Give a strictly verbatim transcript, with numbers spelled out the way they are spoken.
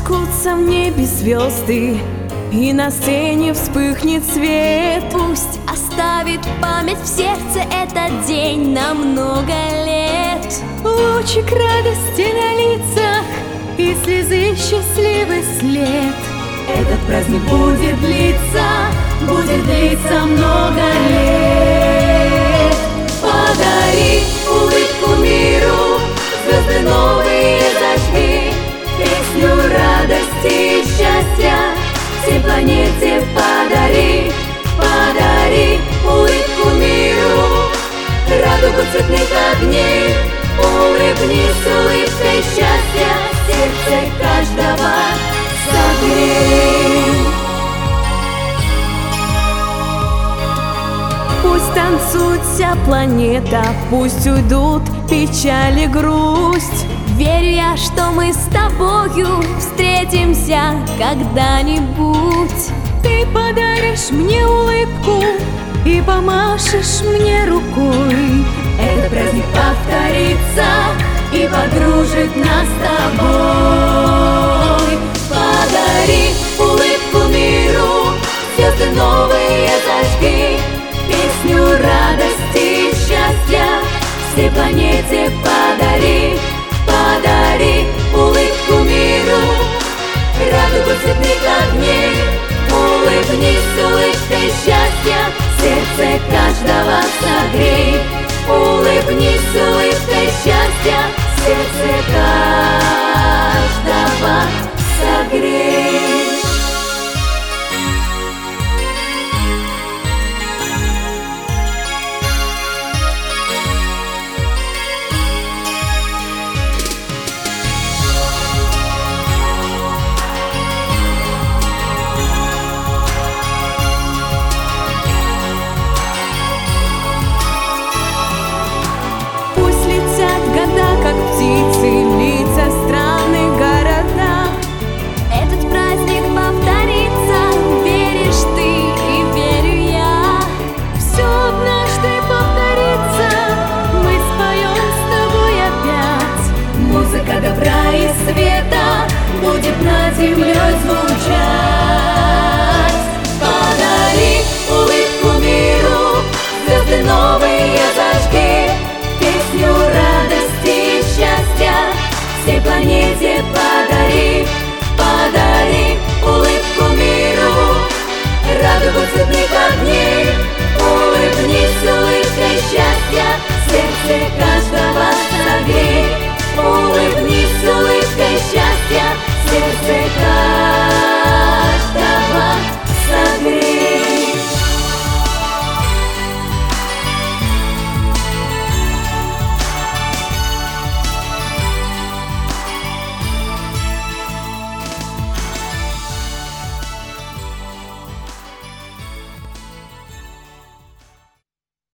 Зажгутся в небе звезды, и на сцене вспыхнет свет. Пусть оставит память в сердце этот день на много лет. Лучик радости на лицах и слезы счастливый след. Этот праздник будет длиться, будет длиться много лет. Подари улыбку миру, звезды новые зажги, песню радости и счастья всей планете подари. Подари улыбку миру, радугу цветных огней. Улыбнись улыбкой счастья, сердце каждого согрей. Пусть танцует вся планета, пусть уйдут печаль и грусть. Верю я, что мы с тобою встретимся когда-нибудь. Ты подаришь мне улыбку и помашешь мне рукой. Этот праздник повторится и подружит нас с тобой. Подари